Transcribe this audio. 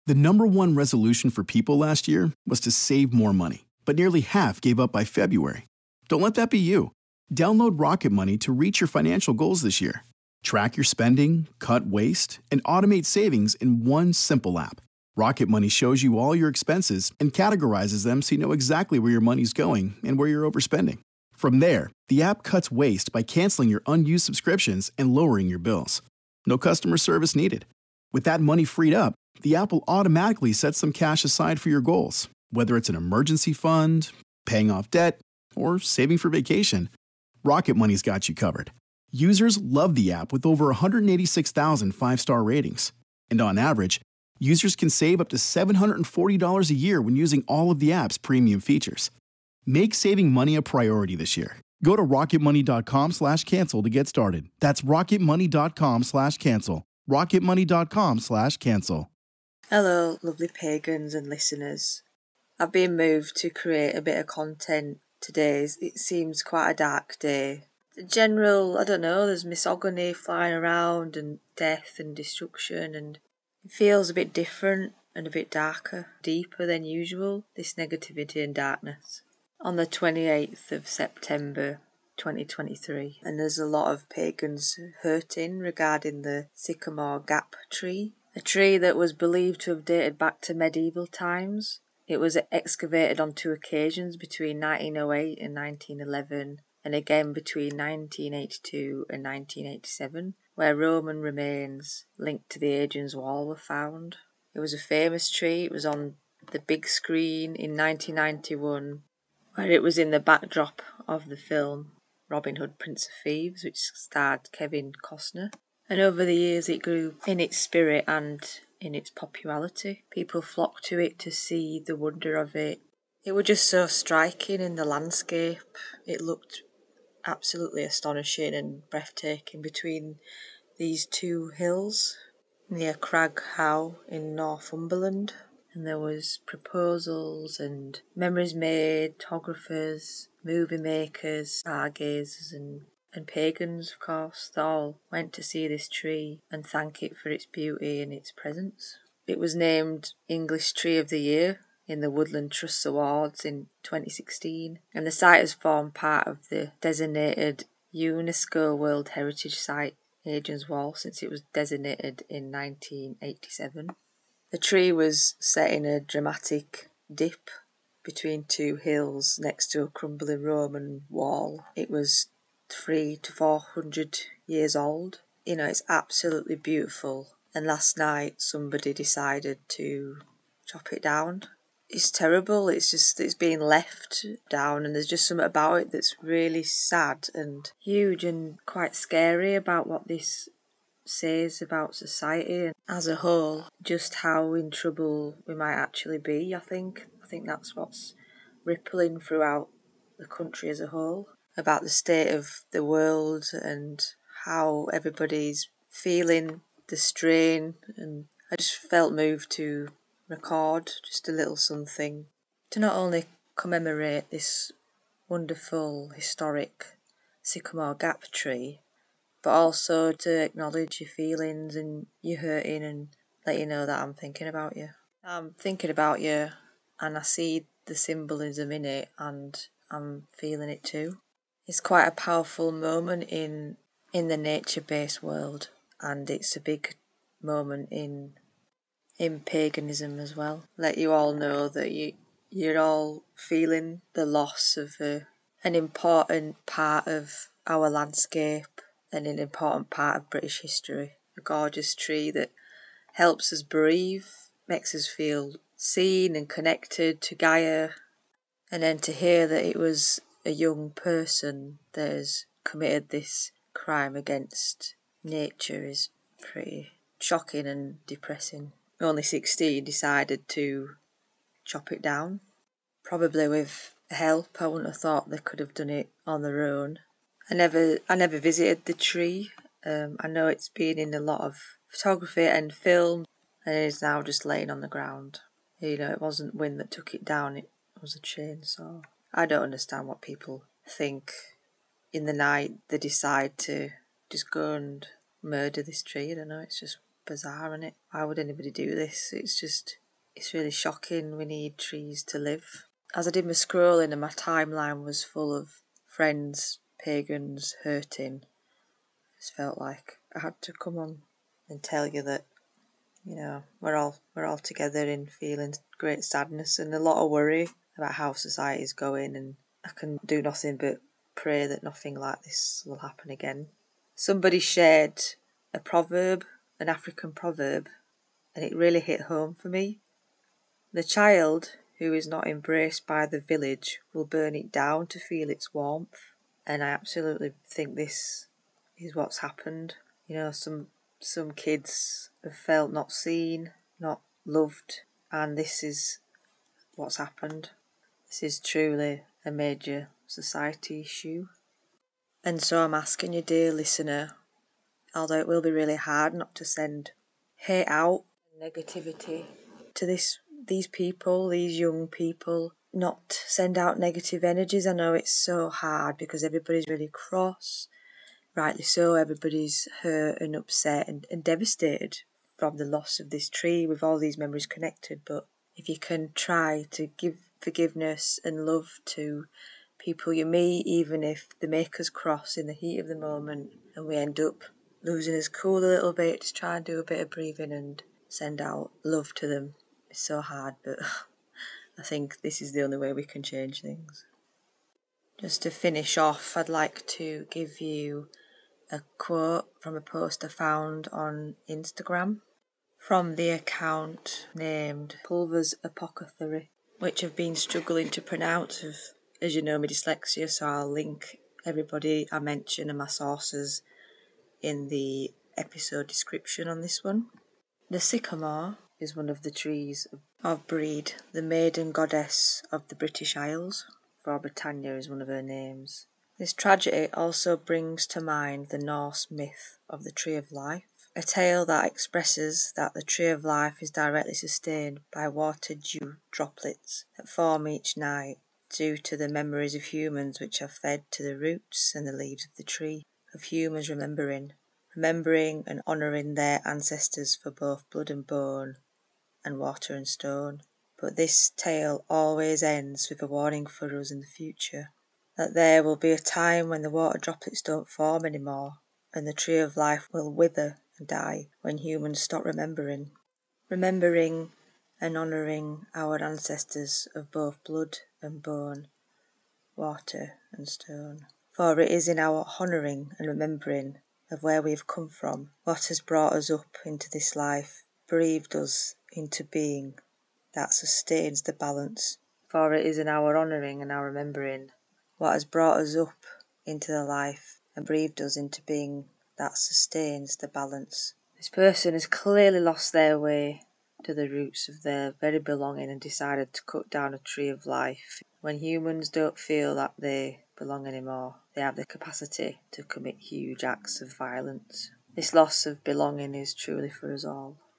The number one resolution for people last year was to save more money, but nearly half gave up by February. Don't let that be you. Download Rocket Money to reach your financial goals this year. Track your spending, cut waste, and automate savings in one simple app. Rocket Money shows you all your expenses and categorizes them so you know exactly where your money's going and where you're overspending. From there, the app cuts waste by canceling your unused subscriptions and lowering your bills. No customer service needed. With that money freed up, the app will automatically set some cash aside for your goals, whether it's an emergency fund, paying off debt, or saving for vacation. Rocket Money's got you covered. Users love the app with over 186,000 five-star ratings. And on average, users can save up to $740 a year when using all of the app's premium features. Make saving money a priority this year. Go to rocketmoney.com/cancel to get started. That's rocketmoney.com/cancel. rocketmoney.com/cancel. Hello, lovely pagans and listeners. I've been moved to create a bit of content today. It seems quite a dark day. The general, there's misogyny flying around and death and destruction, and it feels a bit different and a bit darker, deeper than usual, this negativity and darkness. On the 28th of September 2023, and there's a lot of pagans hurting regarding the Sycamore Gap tree, a tree that was believed to have dated back to medieval times. It was excavated on 2 occasions between 1908 and 1911, and again between 1982 and 1987, where Roman remains linked to the Hadrian's Wall were found. It was a famous tree. It was on the big screen in 1991, where it was in the backdrop of the film Robin Hood, Prince of Thieves, which starred Kevin Costner. And over the years it grew in its spirit and in its popularity. People flocked to it to see the wonder of it. It was just so striking in the landscape. It looked absolutely astonishing and breathtaking between these 2 hills near Crag How in Northumberland. And there was proposals and memories made, photographers, movie makers, stargazers and pagans, of course, that all went to see this tree and thank it for its beauty and its presence. It was named English Tree of the Year in the Woodland Trust Awards in 2016, and the site has formed part of the designated UNESCO World Heritage Site Hadrian's Wall since it was designated in 1987. The tree was set in a dramatic dip between 2 hills next to a crumbling Roman wall. It was 300 to 400 years old. It's absolutely beautiful. And last night somebody decided to chop it down. It's terrible. It's being left down, and there's just something about it that's really sad and huge and quite scary about what this says about society as a whole, just how in trouble we might actually be. I think that's what's rippling throughout the country as a whole, about the state of the world and how everybody's feeling the strain. And I just felt moved to record just a little something to not only commemorate this wonderful historic Sycamore Gap tree, but also to acknowledge your feelings and your hurting and let you know that I'm thinking about you. I'm thinking about you, and I see the symbolism in it, and I'm feeling it too. It's quite a powerful moment in the nature-based world, and it's a big moment in paganism as well. Let you all know that you're all feeling the loss of an important part of our landscape and an important part of British history. A gorgeous tree that helps us breathe, makes us feel seen and connected to Gaia. And then to hear that it was a young person that has committed this crime against nature is pretty shocking and depressing. Only 16 decided to chop it down. Probably with help. I wouldn't have thought they could have done it on their own. I never visited the tree. I know it's been in a lot of photography and film, and it is now just laying on the ground. It wasn't wind that took it down, it was a chainsaw. I don't understand what people think. In the night they decide to just go and murder this tree. I don't know, it's just bizarre, isn't it? Why would anybody do this? It's really shocking. We need trees to live. As I did my scrolling and my timeline was full of friends, pagans, hurting, I just felt like I had to come on and tell you that, we're all together in feeling great sadness and a lot of worry about how society's going, and I can do nothing but pray that nothing like this will happen again. Somebody shared a proverb, an African proverb, and it really hit home for me. The child who is not embraced by the village will burn it down to feel its warmth. And I absolutely think this is what's happened. Some kids have felt not seen, not loved, and this is what's happened. This is truly a major society issue. And so I'm asking you, dear listener, although it will be really hard not to send hate out, negativity to these people, these young people, not send out negative energies. I know it's so hard because everybody's really cross, rightly so. Everybody's hurt and upset and devastated from the loss of this tree with all these memories connected. But if you can try to give forgiveness and love to people you meet, even if they make us cross in the heat of the moment and we end up losing his cool a little bit, just try and do a bit of breathing and send out love to them. It's so hard, but I think this is the only way we can change things. Just to finish off, I'd like to give you a quote from a post I found on Instagram from the account named Pulver's Apothecary, which I've been struggling to pronounce, as you know, my dyslexia, so I'll link everybody I mention and my sources in the episode description on this one. The sycamore is one of the trees of Breed, the maiden goddess of the British Isles, for Britannia is one of her names. This tragedy also brings to mind the Norse myth of the Tree of Life, a tale that expresses that the Tree of Life is directly sustained by water dew droplets that form each night due to the memories of humans which are fed to the roots and the leaves of the tree, of humans remembering and honouring their ancestors for both blood and bone and water and stone. But this tale always ends with a warning for us in the future, that there will be a time when the water droplets don't form anymore, and the tree of life will wither and die when humans stop remembering and honouring our ancestors of both blood and bone, water and stone. For it is in our honouring and remembering of where we have come from, what has brought us up into this life, breathed us into being, that sustains the balance. For it is in our honouring and our remembering what has brought us up into the life and breathed us into being, that sustains the balance. This person has clearly lost their way to the roots of their very belonging and decided to cut down a tree of life. When humans don't feel that they belong anymore, they have the capacity to commit huge acts of violence. This loss of belonging is truly for us all.